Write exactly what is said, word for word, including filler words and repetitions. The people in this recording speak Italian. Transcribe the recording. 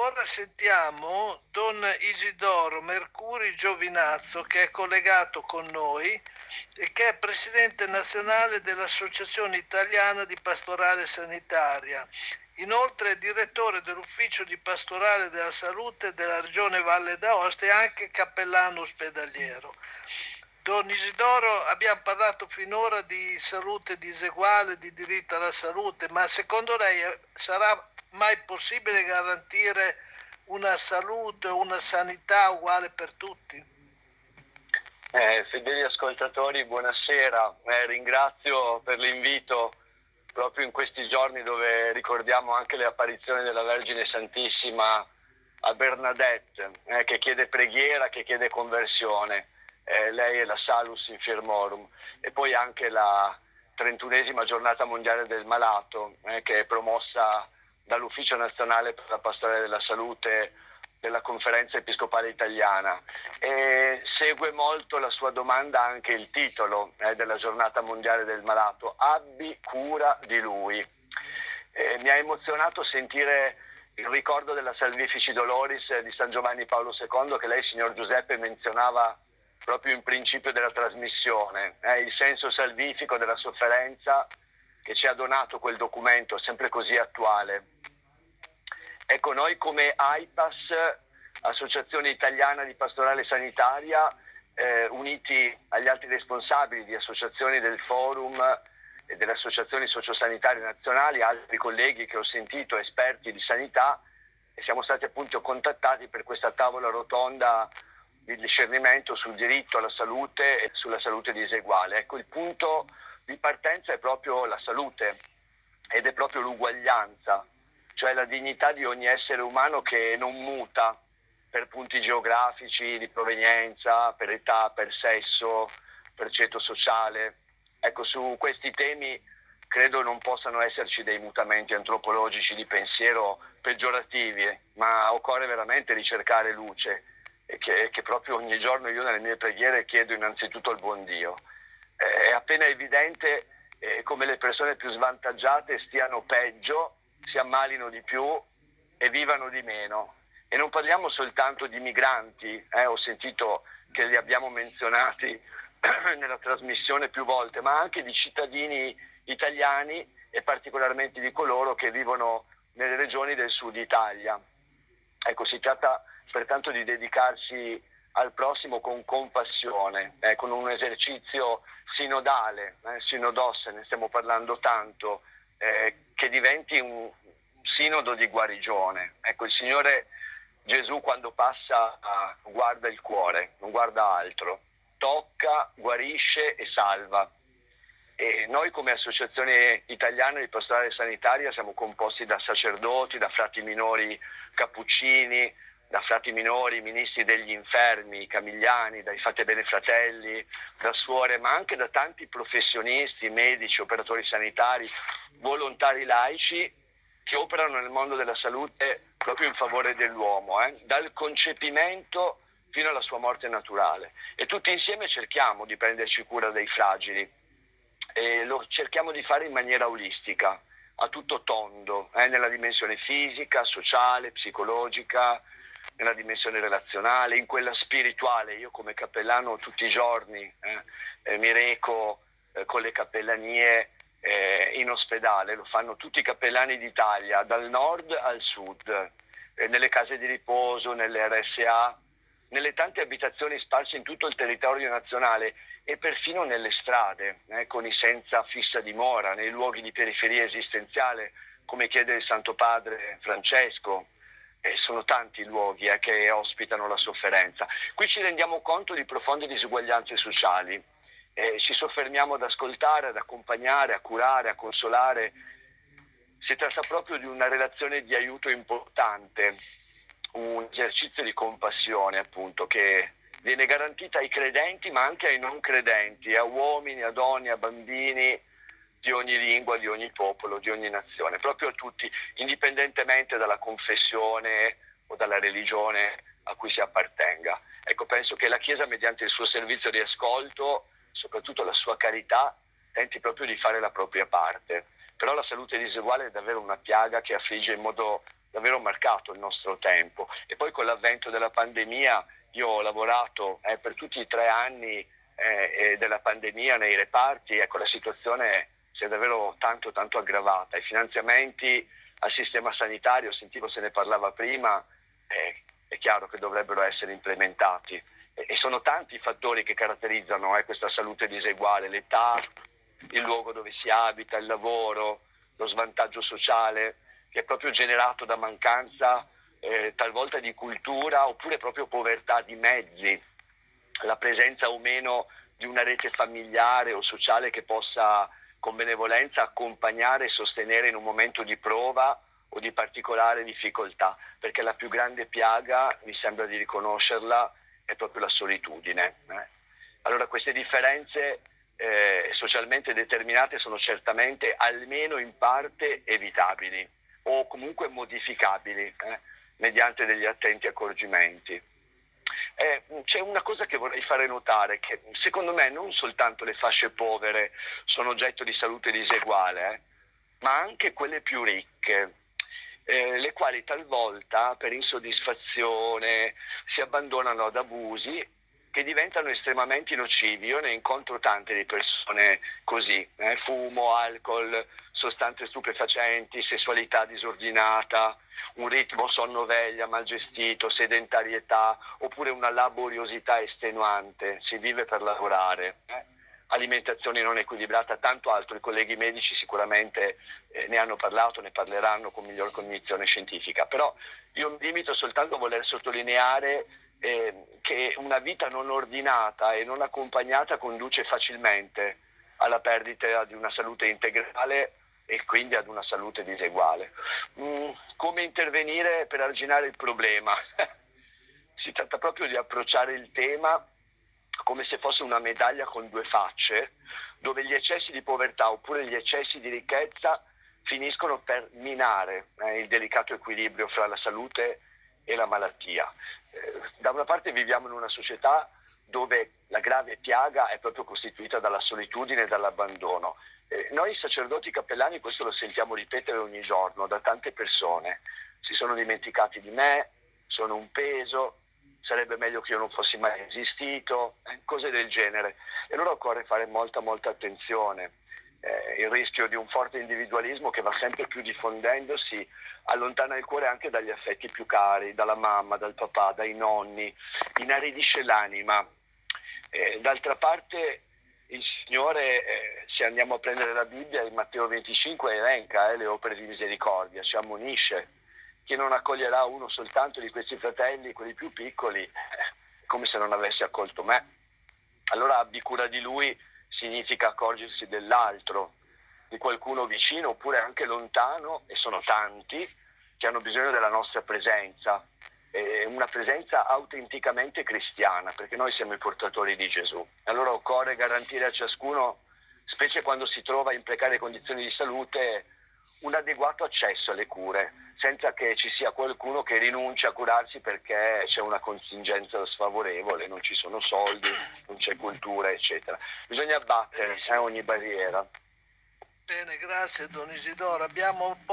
ora sentiamo Don Isidoro Mercuri Giovinazzo, che è collegato con noi e che è presidente nazionale dell'Associazione Italiana di Pastorale Sanitaria. Inoltre è direttore dell'Ufficio di Pastorale della Salute della Regione Valle d'Aosta e anche cappellano ospedaliero. Don Isidoro, abbiamo parlato finora di salute diseguale, di diritto alla salute, ma secondo lei sarà mai possibile garantire una salute, una sanità uguale per tutti? Eh, fedeli ascoltatori, buonasera. Eh, ringrazio per l'invito proprio in questi giorni dove ricordiamo anche le apparizioni della Vergine Santissima a Bernadette, eh, che chiede preghiera, che chiede conversione. Eh, lei è la Salus Infirmorum, e poi anche la trentunesima giornata mondiale del malato, eh, che è promossa dall'Ufficio Nazionale per la Pastorale della Salute della Conferenza Episcopale Italiana. E segue molto la sua domanda anche il titolo eh, della giornata mondiale del malato: abbi cura di lui. Eh, mi ha emozionato sentire il ricordo della Salvifici Doloris eh, di San Giovanni Paolo secondo, che lei, signor Giuseppe, menzionava proprio in principio della trasmissione, eh, il senso salvifico della sofferenza che ci ha donato quel documento sempre così attuale. Ecco, noi come A I P A S, Associazione Italiana di Pastorale Sanitaria, eh, uniti agli altri responsabili di associazioni del Forum e delle associazioni sociosanitarie nazionali, altri colleghi che ho sentito, esperti di sanità, e siamo stati appunto contattati per questa tavola rotonda di discernimento sul diritto alla salute e sulla salute diseguale. Ecco, il punto di partenza è proprio la salute ed è proprio l'uguaglianza, cioè la dignità di ogni essere umano che non muta per punti geografici di provenienza, per età, per sesso, per ceto sociale. Ecco, su questi temi credo non possano esserci dei mutamenti antropologici di pensiero peggiorativi, ma occorre veramente ricercare luce, e che, che proprio ogni giorno io nelle mie preghiere chiedo innanzitutto al buon Dio. È appena evidente eh, come le persone più svantaggiate stiano peggio, si ammalino di più e vivano di meno. E non parliamo soltanto di migranti, eh, ho sentito che li abbiamo menzionati nella trasmissione più volte, ma anche di cittadini italiani e particolarmente di coloro che vivono nelle regioni del sud Italia. Ecco, si tratta pertanto di dedicarsi al prossimo con compassione, eh, con un esercizio sinodale, eh, sinodos, ne stiamo parlando tanto, eh, che diventi un sinodo di guarigione. Ecco, il Signore Gesù quando passa uh, guarda il cuore, non guarda altro, tocca, guarisce e salva. E noi come Associazione Italiana di Pastorale Sanitaria siamo composti da sacerdoti, da frati minori cappuccini, da frati minori ministri degli infermi, camigliani, dai Fate Bene Fratelli, da suore, ma anche da tanti professionisti, medici, operatori sanitari, volontari laici che operano nel mondo della salute proprio in favore dell'uomo, eh? dal concepimento fino alla sua morte naturale. E tutti insieme cerchiamo di prenderci cura dei fragili, e lo cerchiamo di fare in maniera olistica, a tutto tondo, eh? nella dimensione fisica, sociale, psicologica, nella dimensione relazionale, in quella spirituale. Io come cappellano tutti i giorni eh, eh, mi reco eh, con le cappellanie eh, in ospedale, lo fanno tutti i cappellani d'Italia, dal nord al sud, eh, nelle case di riposo, nelle R S A, nelle tante abitazioni sparse in tutto il territorio nazionale e perfino nelle strade, eh, con i senza fissa dimora, nei luoghi di periferia esistenziale, come chiede il Santo Padre Francesco. E sono tanti i luoghi eh, che ospitano la sofferenza. Qui ci rendiamo conto di profonde disuguaglianze sociali, eh, ci soffermiamo ad ascoltare, ad accompagnare, a curare, a consolare. Si tratta proprio di una relazione di aiuto importante, un esercizio di compassione appunto che viene garantita ai credenti ma anche ai non credenti, a uomini, a donne, a bambini di ogni lingua, di ogni popolo, di ogni nazione, proprio a tutti, indipendentemente dalla confessione o dalla religione a cui si appartenga. Ecco, penso che la Chiesa, mediante il suo servizio di ascolto, soprattutto la sua carità, tenti proprio di fare la propria parte. Però la salute diseguale è davvero una piaga che affligge in modo davvero marcato il nostro tempo. E poi con l'avvento della pandemia io ho lavorato eh, per tutti i tre anni eh, della pandemia nei reparti, ecco, la situazione si è davvero tanto tanto aggravata. I finanziamenti al sistema sanitario, sentivo se ne parlava prima, eh, è chiaro che dovrebbero essere implementati e, e sono tanti i fattori che caratterizzano eh, questa salute diseguale: l'età, il luogo dove si abita, il lavoro, lo svantaggio sociale che è proprio generato da mancanza eh, talvolta di cultura oppure proprio povertà di mezzi, la presenza o meno di una rete familiare o sociale che possa con benevolenza accompagnare e sostenere in un momento di prova o di particolare difficoltà, perché la più grande piaga, mi sembra di riconoscerla, è proprio la solitudine. Eh? Allora queste differenze eh, socialmente determinate sono certamente almeno in parte evitabili o comunque modificabili eh, mediante degli attenti accorgimenti. Eh, c'è una cosa che vorrei fare notare, che secondo me non soltanto le fasce povere sono oggetto di salute diseguale, eh, ma anche quelle più ricche, eh, le quali talvolta per insoddisfazione si abbandonano ad abusi che diventano estremamente nocivi. Io ne incontro tante di persone così, eh, fumo, alcol, sostanze stupefacenti, sessualità disordinata, un ritmo sonno-veglia mal gestito, sedentarietà, oppure una laboriosità estenuante, si vive per lavorare, eh? Alimentazione non equilibrata, tanto altro. I colleghi medici sicuramente eh, ne hanno parlato, ne parleranno con miglior cognizione scientifica, però io mi limito soltanto a voler sottolineare eh, che una vita non ordinata e non accompagnata conduce facilmente alla perdita di una salute integrale e quindi ad una salute diseguale. Mm, come intervenire per arginare il problema? Si tratta proprio di approcciare il tema come se fosse una medaglia con due facce, dove gli eccessi di povertà oppure gli eccessi di ricchezza finiscono per minare eh, il delicato equilibrio fra la salute e la malattia. Eh, da una parte viviamo in una società dove la grave piaga è proprio costituita dalla solitudine e dall'abbandono. Eh, noi sacerdoti cappellani questo lo sentiamo ripetere ogni giorno da tante persone. Si sono dimenticati di me, sono un peso, sarebbe meglio che io non fossi mai esistito, eh, cose del genere. E allora occorre fare molta molta attenzione. Eh, il rischio di un forte individualismo che va sempre più diffondendosi allontana il cuore anche dagli affetti più cari, dalla mamma, dal papà, dai nonni, inaridisce l'anima. Eh, d'altra parte il Signore, eh, se andiamo a prendere la Bibbia, in Matteo venticinque elenca eh, le opere di misericordia, ci ammonisce. Chi non accoglierà uno soltanto di questi fratelli, quelli più piccoli, eh, come se non avesse accolto me. Allora abbi cura di lui significa accorgersi dell'altro, di qualcuno vicino oppure anche lontano, e sono tanti che hanno bisogno della nostra presenza, eh, una presenza autenticamente cristiana, perché noi siamo i portatori di Gesù. Allora occorre garantire a ciascuno, specie quando si trova in precarie condizioni di salute, un adeguato accesso alle cure, senza che ci sia qualcuno che rinuncia a curarsi perché c'è una contingenza sfavorevole, non ci sono soldi, non c'è cultura, eccetera. Bisogna abbattere eh, ogni barriera. Bene, grazie Don Isidoro. Abbiamo